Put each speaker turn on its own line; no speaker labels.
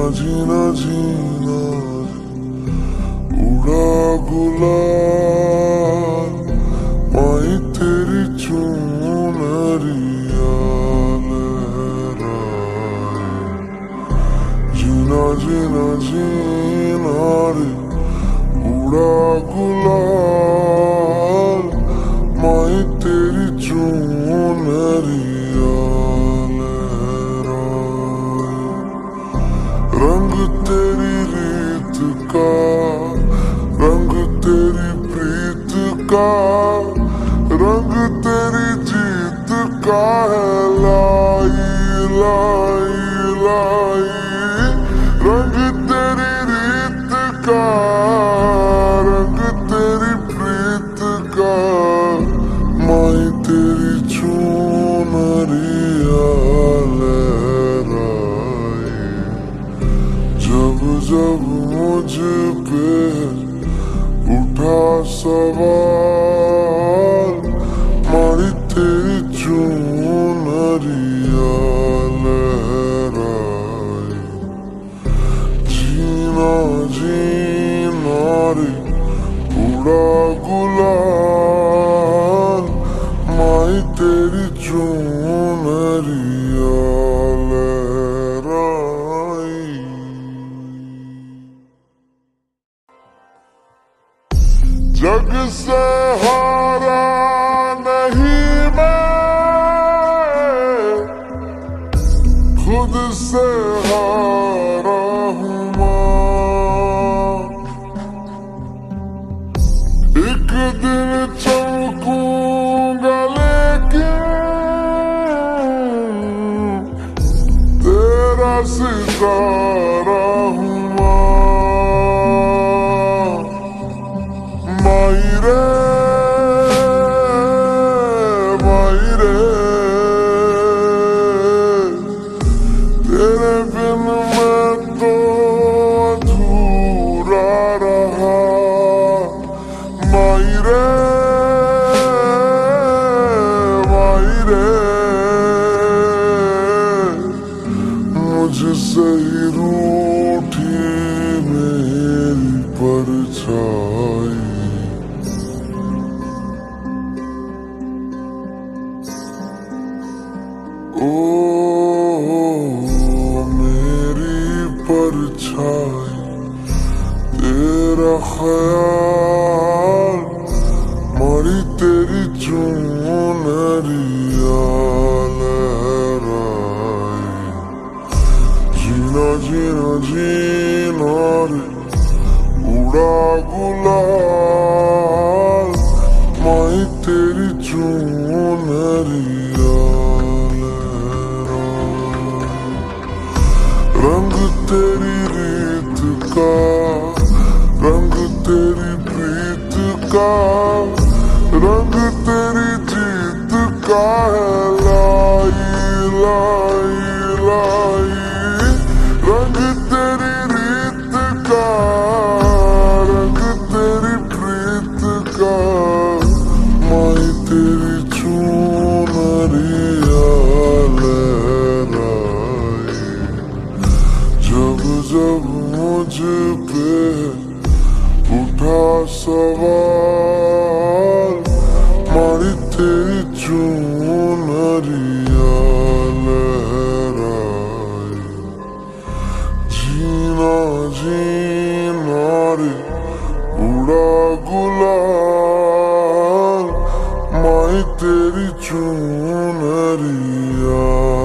जीना जीना उड़ा गुलाल माही तेरी चुनरिया लहराए। जीना जीना जीना रे उड़ा गुलाल माही तेरी चुनरिया लहराए। रंग तेरी रीत का रंग तेरी प्रीत का रंग तेरी जीत का है लाई लाई लाई। रंग तेरी रीत का रंग तेरी प्रीत का माही तेरी चुनरिया लहराए। जब जब मुझ पे उठा सवाल माही तेरी चुनरिया लहराए। जीना जीना रे उड़ा गुलाल माही तेरी चुनरिया लहराए। जग से हारा नहीं मैं खुद से हारा हूँ माँ। एक दिन चमकूंगा लेकिन तेरा सितारा हूँ माँ। माही रे तेरे बिन मैं तो अधूरा रहा। माही रे मुझसे ही रूठी मेरी परछाई। ओ मेरी परछाई तेरा ख्याल माही तेरी चुनरिया लहराए। जीना जीना जीना रे उड़ा गुलाल माही तेरी चुनरिया लहराए। रंग तेरी रीत का रंग तेरी प्रीत का रंग तेरी जीत का है लाई लाई लाई। रंग तेरी रीत का रंग तेरी प्रीत का माही तेरी चुनरिया लहराए। जब जब मुझ पे उठा सवाल माही तेरी चुनरिया लहराए। जीना जीना रे उड़ा गुलाल माही तेरी चुनरिया